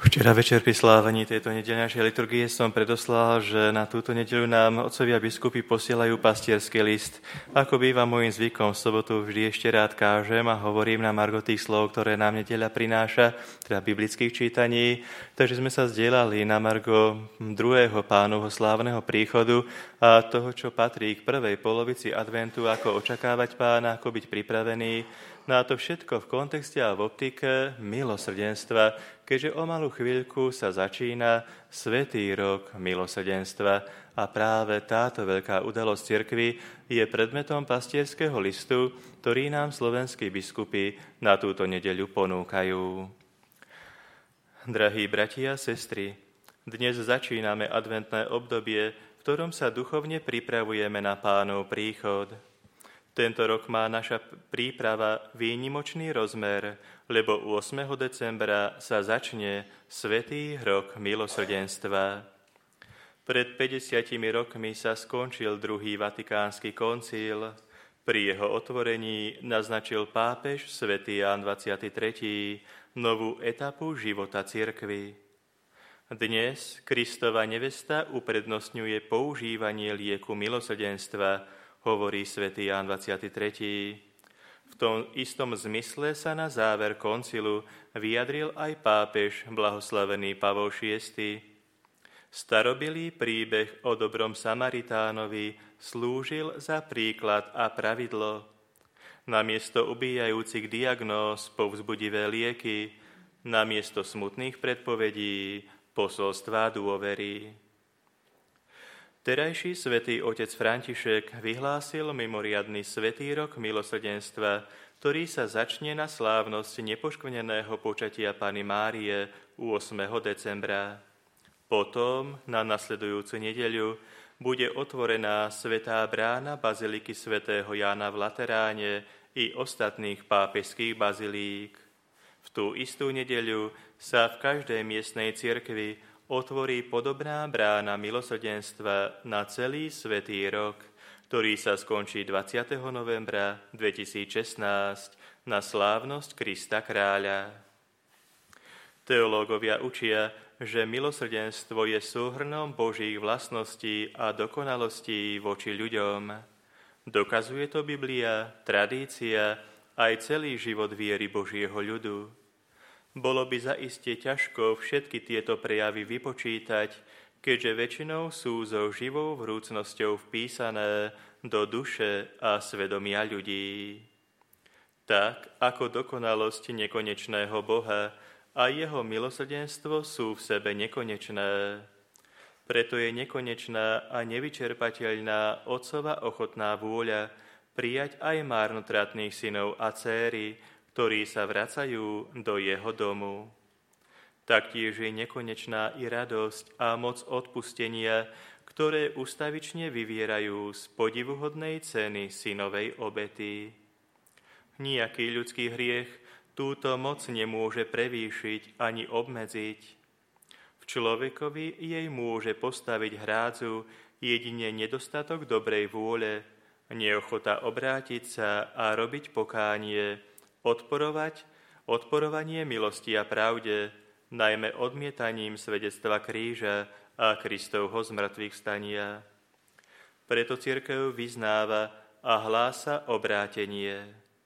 Včera večer pri slávení tejto nedeľnej liturgie som predoslal, že na túto nedeľu nám otcovia biskupy posielajú pastierský list. Ako býva môjim zvykom, v sobotu vždy ešte rád kážem a hovorím na margo tých slov, ktoré nám nedeľa prináša, teda biblických čítaní. Takže sme sa zdieľali na margo druhého Pánovho slávneho príchodu a toho, čo patrí k prvej polovici adventu, ako očakávať Pána, ako byť pripravený. Na to všetko v kontexte a v optike milosrdenstva, keďže o malú chvíľku sa začína Svätý rok milosrdenstva a práve táto veľká udalosť cirkvi je predmetom pastierského listu, ktorý nám slovenskí biskupy na túto nedeľu ponúkajú. Drahí bratia a sestry, dnes začíname adventné obdobie, v ktorom sa duchovne pripravujeme na Pánov príchod. Tento rok má naša príprava výnimočný rozmer, lebo 8. decembra sa začne Svätý rok milosrdenstva. Pred 50 rokmi sa skončil druhý Vatikánsky koncil. Pri jeho otvorení naznačil pápež svätý Ján 23. novú etapu života cirkvi. Dnes Kristova nevesta uprednostňuje používanie lieku milosrdenstva, hovorí svätý Ján 23. V tom istom zmysle sa na záver koncilu vyjadril aj pápež blahoslavený Pavol VI. Starobilý príbeh o dobrom Samaritánovi slúžil za príklad a pravidlo. Namiesto ubíjajúcich diagnóz povzbudivé lieky, namiesto smutných predpovedí posolstvá dôvery. Terajší svätý otec František vyhlásil mimoriadny Svätý rok milosrdenstva, ktorý sa začne na slávnosť nepoškvrneného počatia Panny Márie 8. decembra. Potom, na nasledujúcu nedeľu, bude otvorená svätá brána baziliky svätého Jána v Lateráne i ostatných pápežských bazilík. V tú istú nedeľu sa v každej miestnej cirkvi otvorí podobná brána milosrdenstva na celý Svätý rok, ktorý sa skončí 20. novembra 2016 na slávnosť Krista kráľa. Teológovia učia, že milosrdenstvo je súhrnom Božích vlastností a dokonalostí voči ľuďom. Dokazuje to Biblia, tradícia, aj celý život viery Božieho ľudu. Bolo by zaiste ťažko všetky tieto prejavy vypočítať, keďže väčšinou sú so živou vrúcnosťou vpísané do duše a svedomia ľudí. Tak ako dokonalosť nekonečného Boha a jeho milosrdenstvo sú v sebe nekonečné. Preto je nekonečná a nevyčerpateľná Otcova ochotná vôľa prijať aj márnotratných synov a dcéry, ktorí sa vracajú do jeho domu. Taktiež je nekonečná i radosť a moc odpustenia, ktoré ustavične vyvierajú z podivuhodnej ceny synovej obety. Nijaký ľudský hriech túto moc nemôže prevýšiť ani obmedziť. V človekovi jej môže postaviť hrádzu jedine nedostatok dobrej vôle, neochota obrátiť sa a robiť pokánie, odporovanie milosti a pravde, najmä odmietaním svedectva kríža a Kristovho zmrtvých vstania. Preto cirkev vyznáva a hlása obrátenie.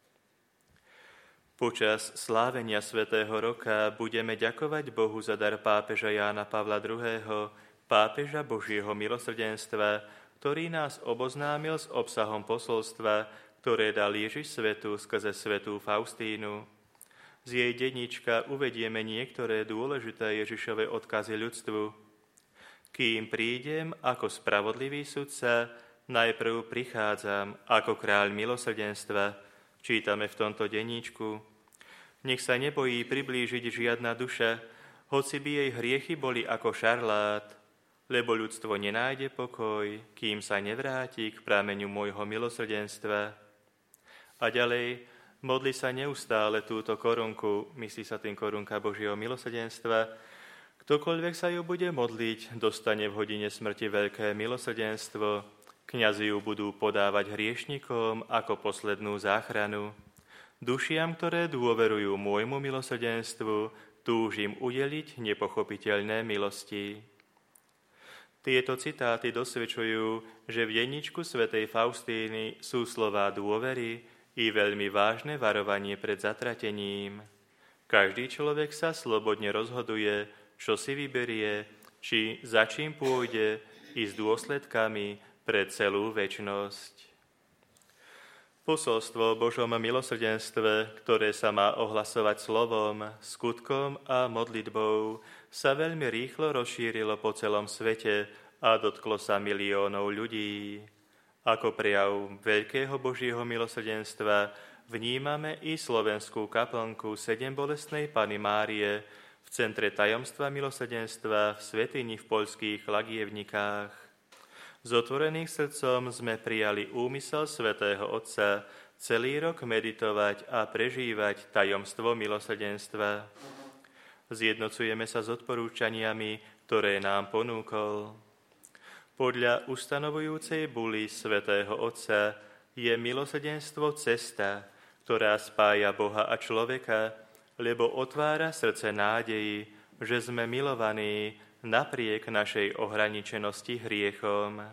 Počas slávenia Svätého roka budeme ďakovať Bohu za dar pápeža Jána Pavla II., pápeža Božieho milosrdenstva, ktorý nás oboznámil s obsahom posolstva, ktoré dal Ježiš svetu skrze svätú Faustínu. Z jej denníčka uvedieme niektoré dôležité Ježišove odkazy ľudstvu. Kým prídem ako spravodlivý sudca, najprv prichádzam ako kráľ milosrdenstva, čítame v tomto denníčku. Nech sa nebojí priblížiť žiadna duša, hoci by jej hriechy boli ako šarlát, lebo ľudstvo nenájde pokoj, kým sa nevráti k prameňu môjho milosrdenstva. A ďalej, modli sa neustále túto korunku, myslí sa tým korunka Božieho milosrdenstva. Ktokoľvek sa ju bude modliť, dostane v hodine smrti veľké milosrdenstvo. Kňazi ju budú podávať hriešnikom ako poslednú záchranu. Dušiam, ktoré dôverujú môjmu milosrdenstvu, túžim udeliť nepochopiteľné milosti. Tieto citáty dosvedčujú, že v denníčku svätej Faustíny sú slová dôvery i veľmi vážne varovanie pred zatratením. Každý človek sa slobodne rozhoduje, čo si vyberie, či za čím pôjde i s dôsledkami pre celú večnosť. Posolstvo o Božom milosrdenstve, ktoré sa má ohlasovať slovom, skutkom a modlitbou, sa veľmi rýchlo rozšírilo po celom svete a dotklo sa miliónov ľudí. Ako prejav veľkého Božieho milosrdenstva vnímame i slovenskú kaplnku Sedembolestnej Panny Márie v centre tajomstva milosrdenstva v svätyni v poľských Lagievnikách. S otvorených srdcom sme prijali úmysel svätého Otca celý rok meditovať a prežívať tajomstvo milosrdenstva. Zjednocujeme sa s odporúčaniami, ktoré nám ponúkol. Podľa ustanovujúcej buly svätého Otca je milosrdenstvo cesta, ktorá spája Boha a človeka, lebo otvára srdce nádeji, že sme milovaní napriek našej ohraničenosti hriechom.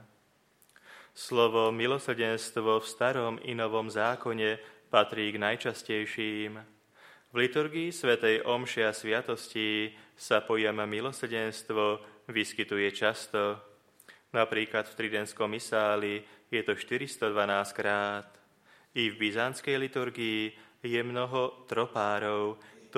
Slovo milosrdenstvo v starom i novom zákone patrí k najčastejším. V liturgii svätej omše a sviatosti sa pojem milosrdenstvo vyskytuje často. Napríklad v Tridentskom misáli je to 412 krát. I v byzantskej liturgii je mnoho tropárov,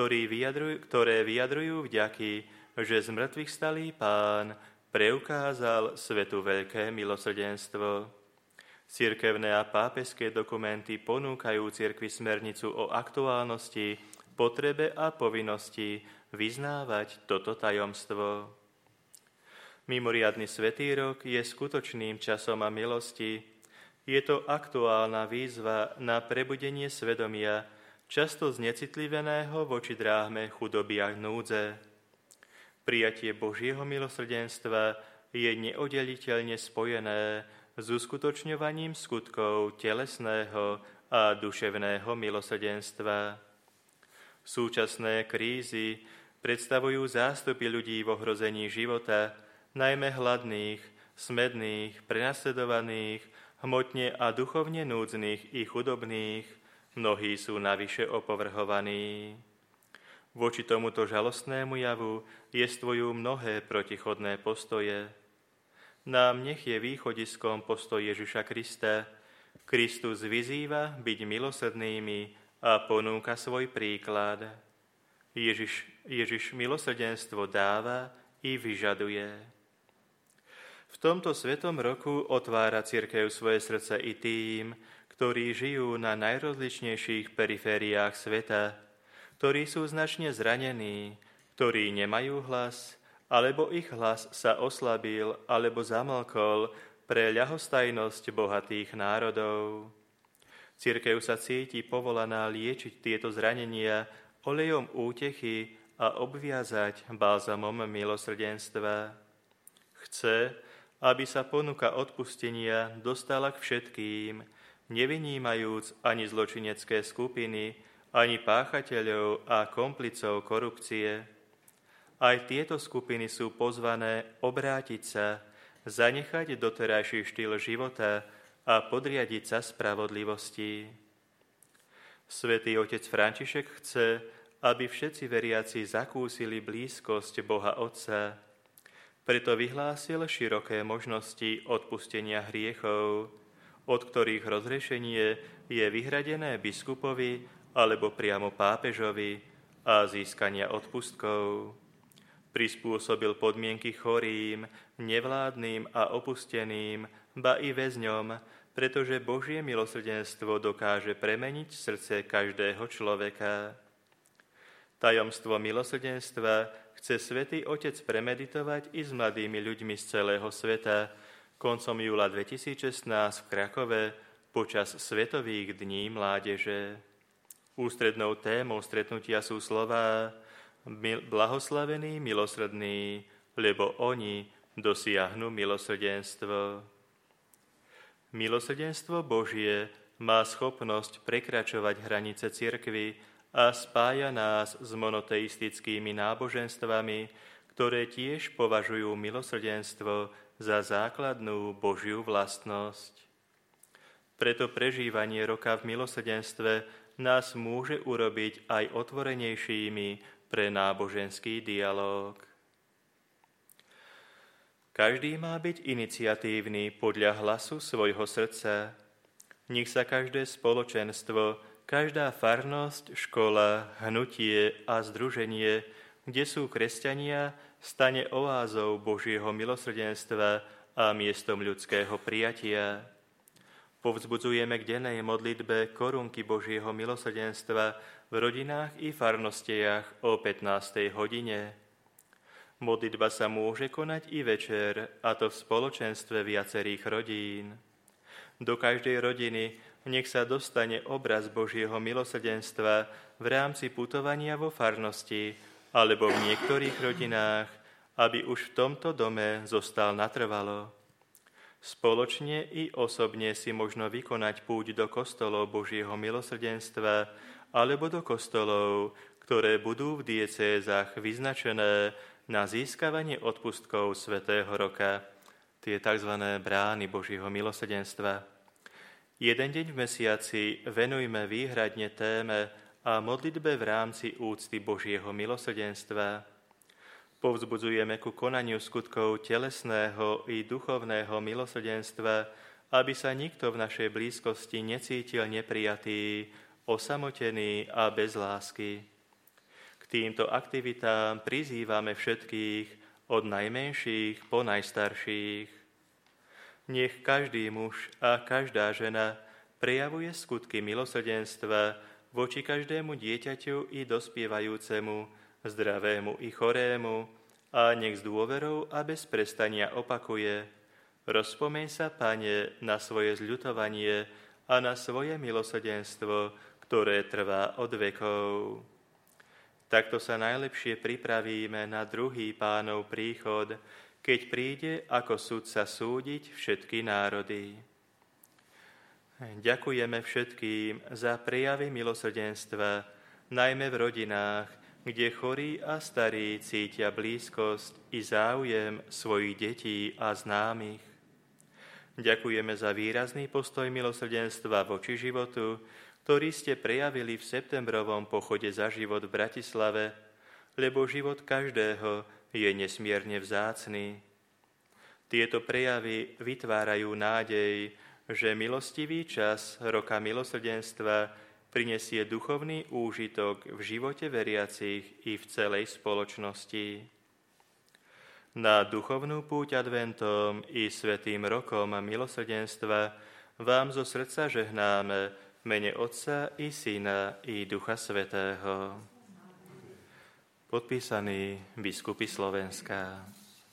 ktoré vyjadrujú vďaky, že z mŕtvych stalý Pán preukázal svetu veľké milosrdenstvo. Cirkevné a pápežské dokumenty ponúkajú cirkvi smernicu o aktuálnosti, potrebe a povinnosti vyznávať toto tajomstvo. Mimoriadny svätý rok je skutočným časom a milosti. Je to aktuálna výzva na prebudenie svedomia, často znecitliveného voči dráhme chudoby a núdze. Prijatie Božieho milosrdenstva je neoddeliteľne spojené s uskutočňovaním skutkov telesného a duševného milosrdenstva. Súčasné krízy predstavujú zástupy ľudí v ohrození života, najmä hladných, smedných, prenasledovaných, hmotne a duchovne núdznych i chudobných. Mnohí sú navyše opovrhovaní. Voči tomuto žalostnému javu jestvujú mnohé protichodné postoje. Nám nech je východiskom postoj Ježiša Krista. Kristus vyzýva byť milosrdnými a ponúka svoj príklad. Ježiš milosrdenstvo dáva i vyžaduje. V tomto svetom roku otvára cirkev svoje srdce i tým, ktorí žijú na najrozličnejších perifériách sveta, ktorí sú značne zranení, ktorí nemajú hlas, alebo ich hlas sa oslabil alebo zamlkol pre ľahostajnosť bohatých národov. Cirkev sa cíti povolaná liečiť tieto zranenia olejom útechy a obviazať bálzamom milosrdenstva. Chce, aby sa ponuka odpustenia dostala k všetkým, nevynímajúc ani zločinecké skupiny, ani páchateľov a komplicov korupcie. Aj tieto skupiny sú pozvané obrátiť sa, zanechať doterajší štýl života a podriadiť sa spravodlivosti. Svätý otec František chce, aby všetci veriaci zakúsili blízkosť Boha Otca. Preto vyhlásil široké možnosti odpustenia hriechov, od ktorých rozriešenie je vyhradené biskupovi alebo priamo pápežovi a získania odpustkov. Prispôsobil podmienky chorým, nevládnym a opusteným, ba i väzňom, pretože Božie milosrdenstvo dokáže premeniť srdce každého človeka. Tajomstvo milosrdenstva chce Svätý Otec premeditovať i s mladými ľuďmi z celého sveta koncom júla 2016 v Krakove počas Svetových dní mládeže. Ústrednou témou stretnutia sú slová blahoslavení milosrdní, lebo oni dosiahnu milosrdenstvo. Milosrdenstvo Božie má schopnosť prekračovať hranice cirkvi a spája nás s monoteistickými náboženstvami, ktoré tiež považujú milosrdenstvo za základnú Božiu vlastnosť. Preto prežívanie roka v milosrdenstve nás môže urobiť aj otvorenejšími pre náboženský dialóg. Každý má byť iniciatívny podľa hlasu svojho srdca. Nech sa každé spoločenstvo, každá farnosť, škola, hnutie a združenie, kde sú kresťania, stane oázou Božieho milosrdenstva a miestom ľudského prijatia. Povzbudzujeme k dennej modlitbe korunky Božieho milosrdenstva v rodinách i farnostiach o 15. hodine. Modlitba sa môže konať i večer, a to v spoločenstve viacerých rodín. Do každej rodiny nech sa dostane obraz Božieho milosrdenstva v rámci putovania vo farnosti alebo v niektorých rodinách, aby už v tomto dome zostal natrvalo. Spoločne i osobne si možno vykonať púť do kostolov Božieho milosrdenstva alebo do kostolov, ktoré budú v diecézach vyznačené na získavanie odpustkov Svätého roka, tie tzv. Brány Božieho milosrdenstva. Jeden deň v mesiaci venujme výhradne téme a modlitbe v rámci úcty Božieho milosrdenstva. Povzbudzujeme ku konaniu skutkov telesného i duchovného milosrdenstva, aby sa nikto v našej blízkosti necítil neprijatý, osamotený a bez lásky. K týmto aktivitám prizývame všetkých, od najmenších po najstarších. Nech každý muž a každá žena prejavuje skutky milosrdenstva voči každému dieťaťu i dospievajúcemu, zdravému i chorému, a nech s dôverou a bez prestania opakuje: Rozpomeň sa, Pane, na svoje zľutovanie a na svoje milosrdenstvo, ktoré trvá od vekov. Takto sa najlepšie pripravíme na druhý Pánov príchod, keď príde ako sudca súdiť všetky národy. Ďakujeme všetkým za prejavy milosrdenstva, najmä v rodinách, kde chorí a starí cítia blízkosť i záujem svojich detí a známych. Ďakujeme za výrazný postoj milosrdenstva voči životu, ktorý ste prejavili v septembrovom pochode za život v Bratislave, lebo život každého je nesmierne vzácny. Tieto prejavy vytvárajú nádej, že milostivý čas roka milosrdenstva prinesie duchovný úžitok v živote veriacich i v celej spoločnosti. Na duchovnú púť adventom i svätým rokom milosrdenstva vám zo srdca žehnáme v mene Otca i Syna i Ducha Svätého. Podpísaný biskupy Slovenska.